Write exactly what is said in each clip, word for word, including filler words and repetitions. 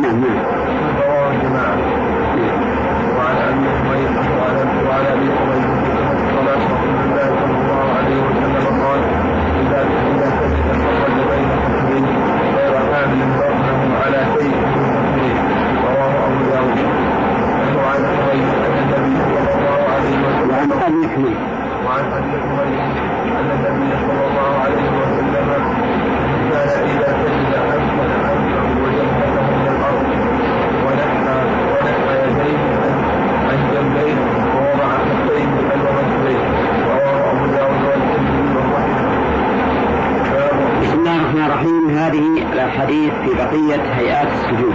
نعم نعم. رواه الجماعة. وعن أبي هريرة وعن أبي هريرة صلى الله عليه وسلم قال: إذا إذا سجد فرج بين خطبين غير حامل بطنه على شيء من خطبين. رواه أبو داود. وعن هريرة أن النبي صلى الله عليه وسلم وعن أبي حميد وعن أبي هريرة أن النبي صلى الله عليه وسلم كان إذا سجد أسفل أنفه وجبهته من الأرض ونحى ونحى يديه عن جنبيه ووضع كفيه بين رجليه. رواه أبو داود والترمذي وصححه. بسم الله الرحمن الرحيم. هذه الأحاديث في بقية هيئات السجود.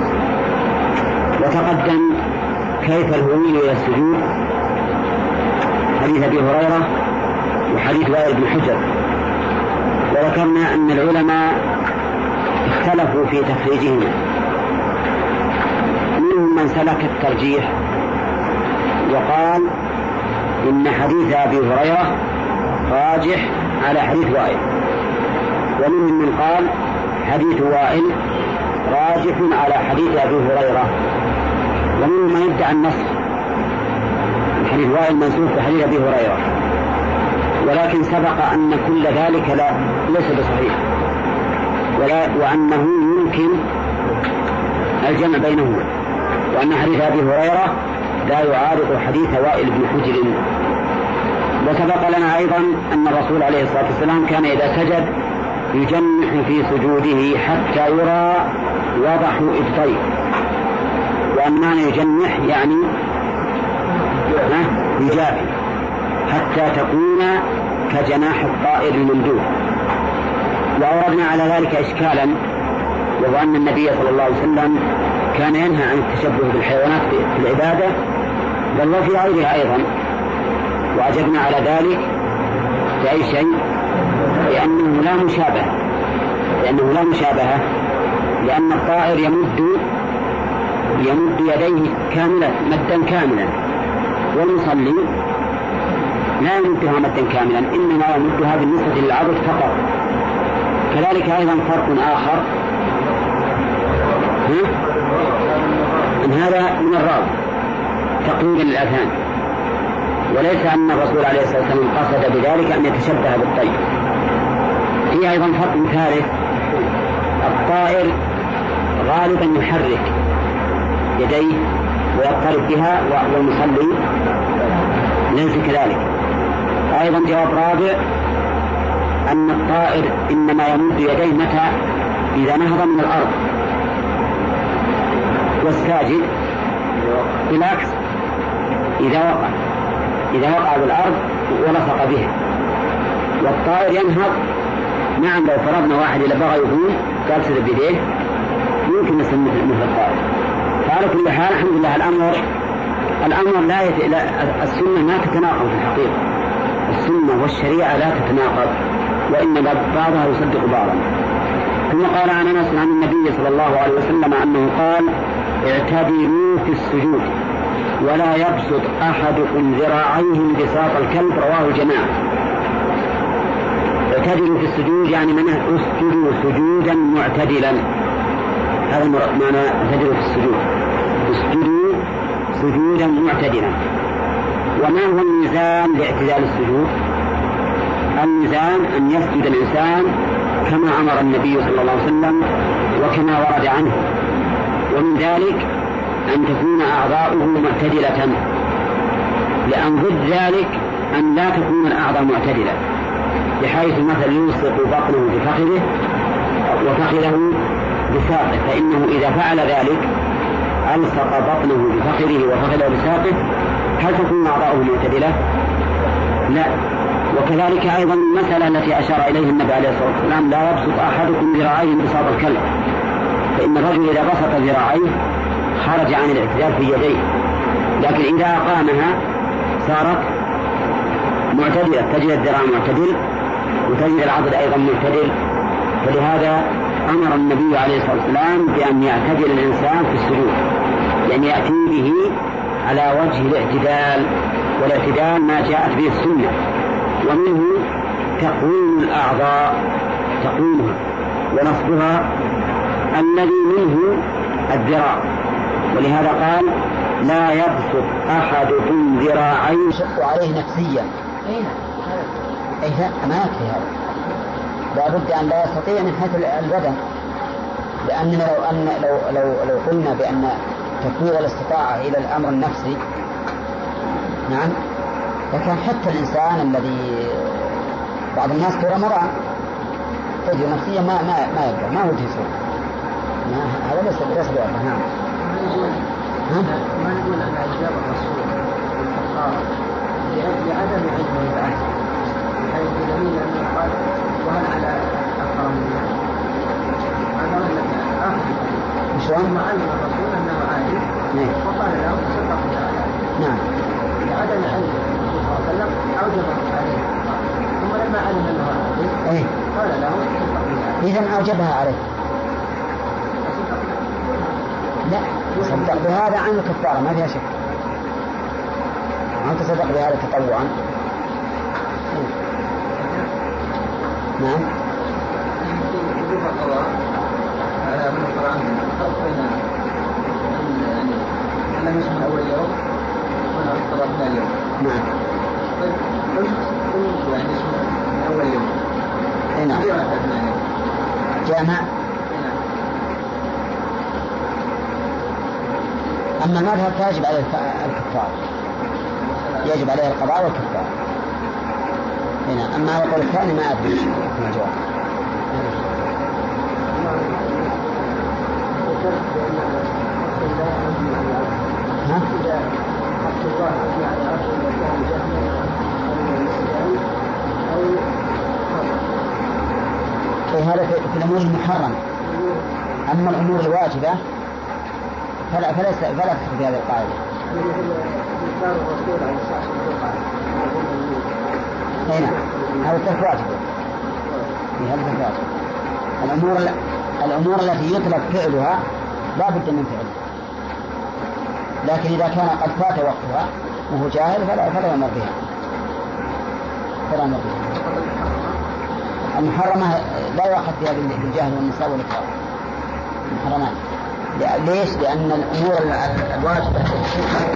وتقدم كيف الهوي إلى السجود، حديث أبي هريرة وحديث وائل بن حجر. وذكرنا أن العلماء اختلفوا في تخريجهما، منهم من سلك الترجيح وقال إن حديث أبي هريرة راجح على حديث وائل، ومنهم من قال حديث وائل راجح على حديث أبي هريرة، ومنهم من يدعي النص، حديث وائل منسوخ بحديث أبي هريرة، ولكن سبق أن كل ذلك لا ليس بصحيح، ولا وأنه يمكن الجمع بينهما، وأن حديث أبي هريرة لا يعارض حديث وائل بن حجر. وسبق لنا أيضا أن الرسول عليه الصلاة والسلام كان إذا سجد يجنح في سجوده حتى يرى وضح إبطيه، وأن معنى يجنح يعني يجافي حتى تكون كجناح الطائر الممدود. وأوردنا على ذلك إشكالا، وهو أن النبي صلى الله عليه وسلم كان ينهى عن التشبه بالحيوانات في العبادة بل وفي غيرها أيضا، وأجبنا على ذلك بأي شيء؟ لأنه لا مشابهة لأنه لا مشابهة لأن الطائر يمد يمد يديه كاملة مدا كاملا، والمصلي لا يمدها مدا كاملا، إنما يمدها بالنسبة للعضد فقط. كذلك أيضا فرق آخر، إن هذا من الراوي تقليدا للأذهان، وليس أن الرسول عليه الصلاة والسلام قصد بذلك أن يتشبه بالطير. في أيضا فرق ثالث، الطائر غالبا يحرك يديه ويضطرب بها، والمصلي ليس كذلك. أيضا جواب رابع، أن الطائر إنما يمد يديه متى إذا نهض من الأرض، والساجد بالعكس إذا وقع إذا وقع بالأرض ولصق بها. والطائر ينهض، نعم لو فرضنا واحد إلى بغى يقوم قال سد بيديه يمكن نسميه مثل الطائر. فعلى كل حال الحمد لله الأمر الأمر لا يت... السنة ما تتناقض في الحقيقة، السنة والشريعة لا تتناقض، وإن بعضها يصدق بعضا. ثم قال عن أنس عن النبي صلى الله عليه وسلم أنه قال: اعتدلوا في السجود ولا يبسط أحدكم ذراعيه انبساط الكلب. رواه الجماعة. اعتدلوا في السجود يعني من اسجدوا سجودا معتدلا، هذا معنى اعتدلوا في السجود، اسجدوا سجودا معتدلا. وما هو الميزان لاعتدال السجود؟ الميزان أن يسجد الإنسان كما أمر النبي صلى الله عليه وسلم وكما ورد عنه، ومن ذلك أن تكون أعضاؤه معتدلة، لأن ضد ذلك أن لا تكون الأعضاء معتدلة، بحيث مثل يلصق بطنه بفخذه وفخذه بساقه، فإنه إذا فعل ذلك ألصق بطنه بفخذه وفخذه بساقه، هل تكون أعضاؤه معتدلة؟ لا. وكذلك أيضا المسألة التي أشار إليه النبي عليه الصلاة والسلام: لا يبسط أحدكم ذراعيه انبساط الكلب، فإن الرجل إذا بسط ذراعيه خرج عن الاعتدال في يديه، لكن إذا أقامها صارت معتدلة، تجد الذراع معتدل وتجد العضد أيضا معتدل. فلهذا أمر النبي عليه الصلاة والسلام بأن يعتدل الإنسان في السجود، يعني يأتي به على وجه الاعتدال، والاعتدال ما جاءت به السنة، ومنه تقويم الأعضاء تقويمها ونصبها، الذي منه الذراع، ولهذا قال لا يبسط أحدكم ذراعيه يشق عليه نفسيا. أي ما يكفي هذا، لا بد أن لا يستطيع من حيث البدن، لأننا لو أن لو لو لو قلنا بأن تفويض الاستطاعة إلى الأمر النفسي، نعم، لكن حتى الإنسان الذي بعض الناس ترى مرأة تجد نفسيا ما ما ما يقدر، ما هو جسور، هذا ليس ليس بواضح. نعم. ما نقول أن أجاب الرسول بالفقار لعدم علمه بالعكس، بحيث دليل أنه قال وهل على أكثر من ذلك. هذا هو الذي آخر شلون؟ ما علم الرسول أنه عالم وقال له تصدق بهذا. نعم. لعدم علمه الرسول صلى الله عليه وسلم أوجب عليه الفقار، ثم لما علم أنه عالم قال له تصدق بهذا. إذن أوجبها عليه. لا، تصدق بهذا عن الكفارة ما فيها شك، ما تصدق بهذا تطوعا. نعم. على من القرآن فرق بين أن لم يصم أول يوم وأن القضاء ثاني يوم. نعم. طيب لو شخص يعني يصم من أول يوم. أي نعم. جامع. أما المذهب فيجب عليه الكفار، يجب عليه القضاء والكفار. هنا أما يقول الثاني ما أدري في الجواب. ها؟ هذا في الأمور المحرمة. أما الأمور الواجبة فلا فليس فلا تدخل في هذه القاعدة. هنا هذا التفواجب في هذا التفواجب. الأمور الأمور التي يطلب فعلها لا بد من فعلها، لكن إذا كان قد فات وقتها وهو جاهل فلا فلا يمر بها فلا يمر بها. المحرمة لا يؤخذ فيها بالجهل والنساء والإكراه، محرمات. ليش؟ لأن الأمور الواجبة